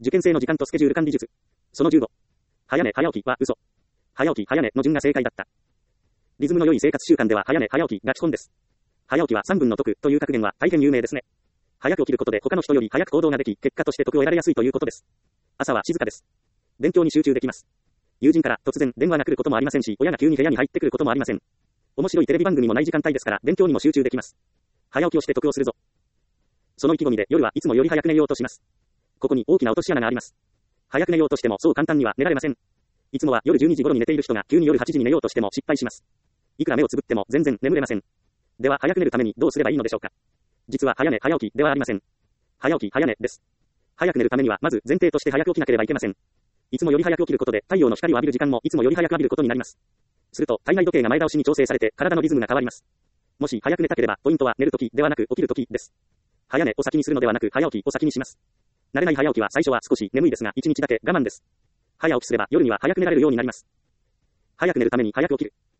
受験生の時間とスケジュール管理術。その15。早寝早起きは嘘。早起き早寝の順が正解だった。リズムの良い生活習慣では早寝早起きが基本です。早起きは3分の得という格言は大変有名ですね。早く起きることで他の人より早く行動ができ、結果として得を得られやすいということです。朝は静かです。勉強に集中できます。友人から突然電話が来ることもありませんし、親が急に部屋に入ってくることもありません。面白いテレビ番組もない時間帯ですから、勉強にも集中できます。早起きをして得をするぞ。その意気込みで夜はいつもより早く寝ようとします。ここに大きな落とし穴があります。早く寝ようとしてもそう簡単には寝られません。いつもは夜12時頃に寝ている人が急に夜8時に寝ようとしても失敗します。いくら目をつぶっても全然眠れません。では早く寝るためにどうすればいいのでしょうか。実は早寝早起きではありません。早起き早寝です。早く寝るためにはまず前提として早く起きなければいけません。いつもより早く起きることで太陽の光を浴びる時間もいつもより早く浴びることになります。すると体内時計が前倒しに調整されて体のリズムが変わります。もし早く寝たければポイントは寝るときではなく起きるときです。早寝を先にするのではなく早起きを先にします。慣れない早起きは最初は少し眠いですが1日だけ我慢です。早起きすれば夜には早く寝られるようになります。早く寝るために早く起きる。